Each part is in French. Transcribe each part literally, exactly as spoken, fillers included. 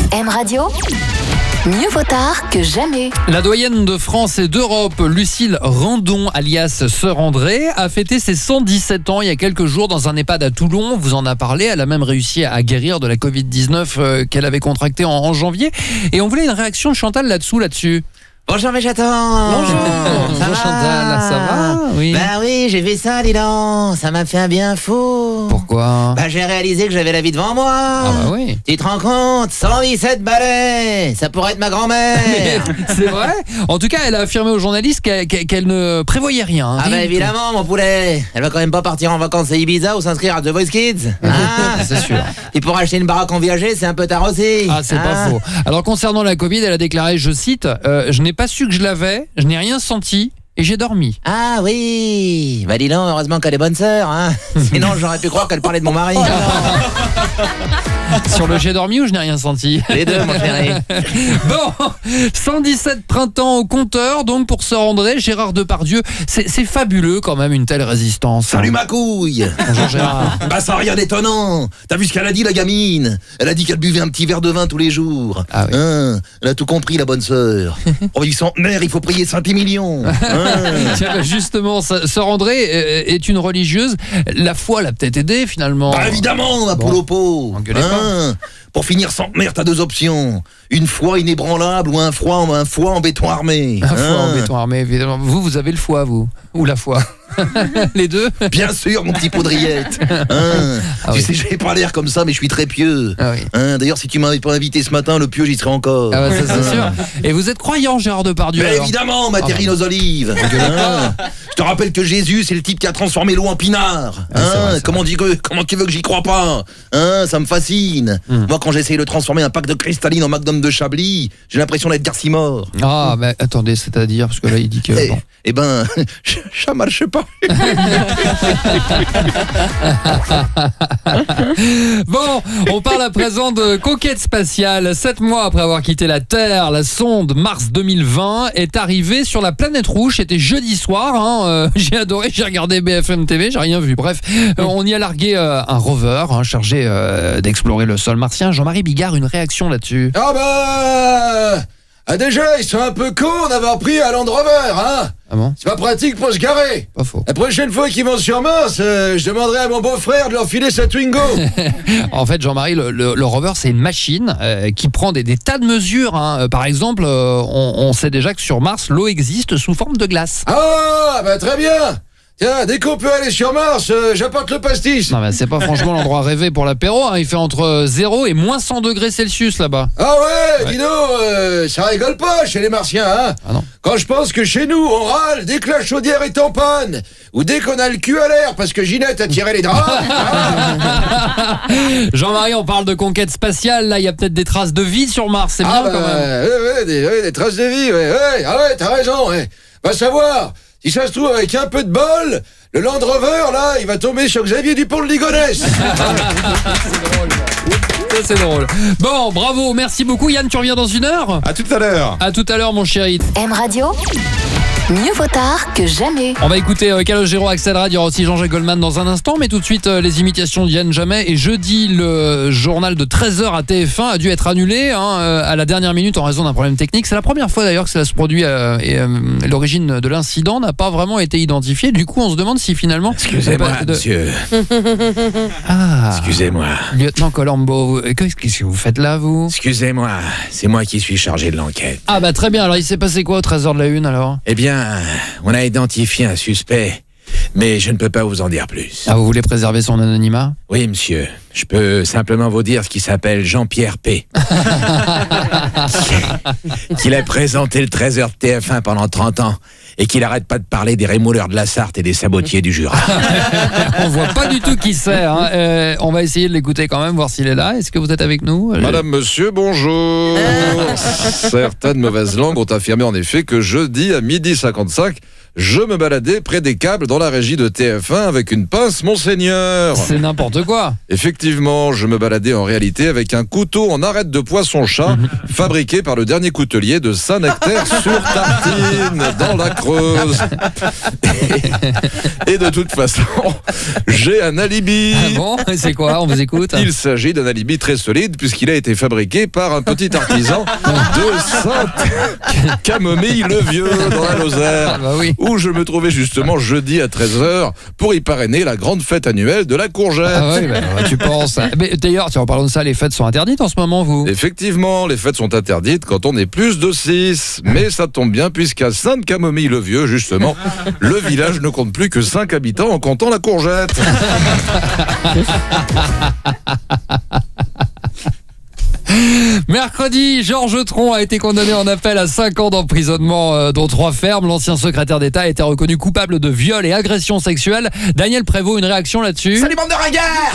M Radio, mieux vaut tard que jamais. La doyenne de France et d'Europe, Lucille Randon, alias Sœur André, a fêté ses cent dix-sept ans il y a quelques jours dans un EHPAD à Toulon. Vous en a parlé, elle a même réussi à guérir de la covid dix-neuf euh, qu'elle avait contractée en, en janvier. Et on voulait une réaction de Chantal là-dessous, là-dessus. Bonjour mes chatons. Bonjour, ça bonjour va Chantal, ça va? Oui. Bah oui, j'ai vu ça, dis donc. Ça m'a fait un bien fou. Pourquoi? Bah j'ai réalisé que j'avais la vie devant moi. Ah bah oui. Tu te rends compte? cent dix-sept balais. Ça pourrait être ma grand-mère. C'est vrai? En tout cas, elle a affirmé aux journalistes qu'elle, qu'elle ne prévoyait rien. Hein, Ah rien bah du tout. évidemment, mon poulet. Elle va quand même pas partir en vacances à Ibiza ou s'inscrire à The Voice Kids. Ah, c'est sûr. Et pour acheter une baraque en viager, c'est un peu tard aussi. Ah, c'est pas faux. Alors, concernant la Covid, elle a déclaré, je cite, euh, « Je n'ai pas su que je l'avais, je n'ai rien senti et j'ai dormi. » Ah oui. Bah dis donc, heureusement qu'elle est bonne sœur, hein. Sinon j'aurais pu croire qu'elle parlait de mon mari. Sur le j'ai dormi ou je n'ai rien senti? Les deux, mon chéri. Bon, cent dix-sept printemps au compteur, donc pour Sœur André, Gérard Depardieu. C'est, c'est fabuleux quand même, une telle résistance. Salut ma couille. Bonjour Gérard. Bah ça rien d'étonnant. T'as vu ce qu'elle a dit la gamine? Elle a dit qu'elle buvait un petit verre de vin tous les jours. Ah oui. Hein, elle a tout compris la bonne sœur. Oh ils sont mère, il faut prier Saint-Émilion. Hein. Tiens, bah, justement, Sœur André euh, est une religieuse. La foi l'a peut-être aidée finalement. Bah évidemment, ma Bon. poule au pot. Engueulez pas. Pour finir sans mère, t'as deux options. Une foi inébranlable ou un foie, un foie en béton armé. La foi Hein. en béton armé, évidemment. Vous, vous avez le foie, vous? Ou la foi? Les deux? Bien sûr, mon petit poudriette. Hein. Ah tu oui. sais, j'ai pas l'air comme ça, mais je suis très pieux. Ah oui. Hein, d'ailleurs, si tu m'avais pas invité ce matin, le pieux, j'y serais encore. Ah bah ça c'est sûr. Et vous êtes croyant, Gérard Depardieu? Mais alors évidemment, ma Ah terrine aux olives. Hein. Je te rappelle que Jésus, c'est le type qui a transformé l'eau en pinard. Ah, c'est Hein. vrai, c'est comment, dis que, comment tu veux que j'y croie pas? Hein, ça me fascine. Hmm. Moi, quand j'essaye de transformer un pack de cristalline en Magnum de Chablis, j'ai l'impression d'être Garcimore. Ah, mais attendez, c'est-à-dire, parce que là, il dit que... Eh bon. eh ben, ça marche pas. Bon, on parle à présent de conquête spatiale. Sept mois après avoir quitté la Terre, la sonde Mars deux mille vingt est arrivée sur la planète rouge. C'était jeudi soir. Hein. Euh, j'ai adoré, j'ai regardé B F M T V, j'ai rien vu. Bref, euh, on y a largué euh, un rover hein, chargé euh, d'explorer le sol martien. Jean-Marie Bigard, une réaction là-dessus? Ah bah ah déjà, ils sont un peu cons d'avoir pris un Land Rover, hein. Ah bon? C'est pas pratique pour se garer. Pas faux. La prochaine fois qu'ils vont sur Mars, euh, je demanderai à mon beau-frère de leur filer sa Twingo. En fait, Jean-Marie, le, le, le rover, c'est une machine euh, qui prend des, des tas de mesures. Hein. Euh, Par exemple, euh, on, on sait déjà que sur Mars, l'eau existe sous forme de glace. Ah bah très bien. Tiens, dès qu'on peut aller sur Mars, euh, j'apporte le pastis. Non, mais c'est pas franchement l'endroit rêvé pour l'apéro. Hein. Il fait entre zéro et moins cent degrés Celsius là-bas. Ah ouais, Ouais. dis donc, euh, ça rigole pas chez les Martiens, hein. Ah non. Quand je pense que chez nous, on râle dès que la chaudière est en panne, ou dès qu'on a le cul à l'air parce que Ginette a tiré les draps. Ah. Jean-Marie, on parle de conquête spatiale. Là, il y a peut-être des traces de vie sur Mars. C'est Ah bien bah, quand même. ouais, ouais, des, ouais, des traces de vie, ouais, ouais, ah ouais, t'as raison, ouais. Va savoir, si ça se trouve avec un peu de bol, le Land Rover, là, il va tomber sur Xavier Dupont de Ligonnès. Ça, c'est drôle. Bon, bravo, merci beaucoup. Yann, tu reviens dans une heure? À tout à l'heure. À tout à l'heure, mon chéri. M Radio, mieux vaut tard que jamais. On va écouter euh, Calogero, Axel Rad, il y aura aussi Jean-Jacques Goldman dans un instant, mais tout de suite euh, les imitations de Yann Jamais. Et jeudi, le journal de treize heures à T F un a dû être annulé hein, euh, à la dernière minute en raison d'un problème technique. C'est la première fois d'ailleurs que cela se produit euh, et euh, l'origine de l'incident n'a pas vraiment été identifiée. Du coup, on se demande si finalement... Excusez-moi, de- monsieur. Ah, Excusez-moi. lieutenant Colombo, vous- qu'est-ce que vous faites là, vous? Excusez-moi. C'est moi qui suis chargé de l'enquête. Ah bah très bien, alors il s'est passé quoi aux treize heures de la une alors? Eh bien, on a identifié un suspect, mais je ne peux pas vous en dire plus. Ah, vous voulez préserver son anonymat? Oui, monsieur. Je peux simplement vous dire ce qui s'appelle Jean-Pierre P. Qu'il a présenté le treize heures de T F un pendant trente ans et qu'il arrête pas de parler des rémouleurs de la Sarthe et des sabotiers du Jura. On voit pas du tout qui c'est. Hein. Euh, on va essayer de l'écouter quand même, voir s'il est là. Est-ce que vous êtes avec nous? Madame, monsieur, bonjour. Certaines mauvaises langues ont affirmé en effet que jeudi à midi cinquante-cinq, je me baladais près des câbles dans la régie de T F un avec une pince, monseigneur. C'est n'importe quoi. Effectivement, je me baladais en réalité avec un couteau en arête de poisson-chat fabriqué par le dernier coutelier de Saint-Nectaire-sur-Tartine dans la Creuse. Et, et de toute façon, j'ai un alibi. Ah bon? Et c'est quoi? On vous écoute. Il s'agit d'un alibi très solide puisqu'il a été fabriqué par un petit artisan de Sainte-Camomille-le-Vieux dans la Lozère, Ah bah oui. où je me trouvais justement jeudi à treize heures pour y parrainer la grande fête annuelle de la courgette. Ah oui, bah, tu penses. Mais d'ailleurs, tiens, en parlant de ça, les fêtes sont interdites en ce moment, vous? Effectivement, les fêtes sont interdites quand on est plus de six. Mais ça tombe bien puisqu'à Sainte-Camomille-le-Vieux, justement, le village ne compte plus que cinq habitants en comptant la courgette. Mercredi, Georges Tron a été condamné en appel à cinq ans d'emprisonnement, euh, dont trois fermes. L'ancien secrétaire d'État a été reconnu coupable de viol et agression sexuelle. Daniel Prévost, une réaction là-dessus? Salut bande de ringards.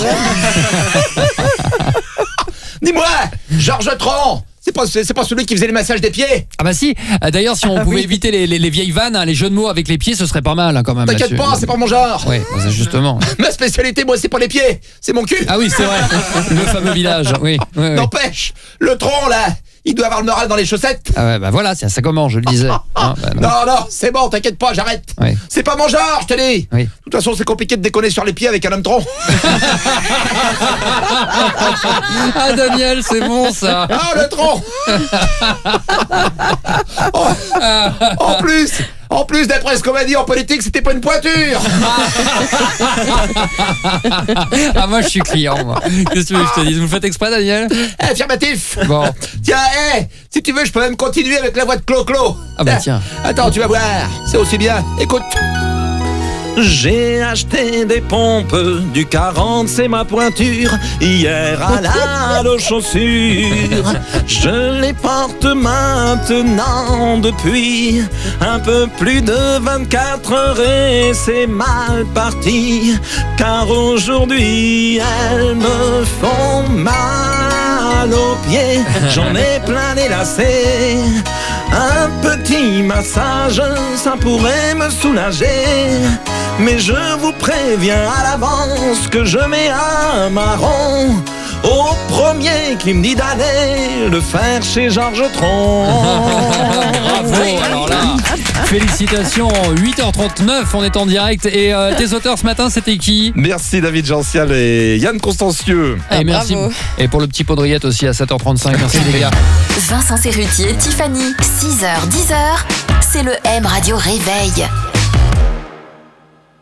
Dis-moi, Georges Tron, c'est pas, c'est pas celui qui faisait les massages des pieds? Ah bah si, Euh, d'ailleurs si on Ah pouvait oui. éviter les, les- les vieilles vannes, hein, les jeux de mots avec les pieds, ce serait pas mal hein, quand même. T'inquiète là-dessus. pas, c'est pas mon genre. Oui, bah, c'est justement. Ma spécialité, moi, c'est pas les pieds, c'est mon cul. Ah oui, c'est vrai, le fameux village, oui. oui, oui. N'empêche, le tronc, là, il doit avoir le moral dans les chaussettes. Ah ouais, bah voilà, ça, ça commence, je le disais. Hein, bah non. Non, non, c'est bon, t'inquiète pas, j'arrête. Oui. C'est pas mon genre, je te dis. Oui. De toute façon, c'est compliqué de déconner sur les pieds avec un homme tronc. Ah Daniel, c'est bon ça. Ah, le tronc. Oh, en plus, en plus, d'après ce qu'on m'a dit en politique, c'était pas une pointure. Ah moi je suis client, moi. Qu'est-ce que tu veux que je te dise? Vous le faites exprès, Daniel? Affirmatif. Bon. Tiens, hé, si tu veux, je peux même continuer avec la voix de Clo-Clo. Ah bah tiens. Attends, tu vas voir, c'est aussi bien. Écoute. J'ai acheté des pompes, du quarante c'est ma pointure, hier à la de chaussures. Je les porte maintenant depuis un peu plus de vingt-quatre heures et c'est mal parti, car aujourd'hui elles me font mal aux pieds. J'en ai plein les lacets, un petit massage, ça pourrait me soulager. Mais je vous préviens à l'avance que je mets un marron au premier qui me dit d'aller le faire chez Georges Tron. Bravo, alors là, félicitations, huit heures trente-neuf, on est en direct. Et euh, tes auteurs ce matin, c'était qui? Merci David Gential et Yann Constancieux. Et merci. bravo. Et pour le petit pot de rillettes aussi à sept heures trente-cinq, merci les gars. Vincent Serrutier, Tiffany, six heures dix heures, c'est le M Radio Réveil.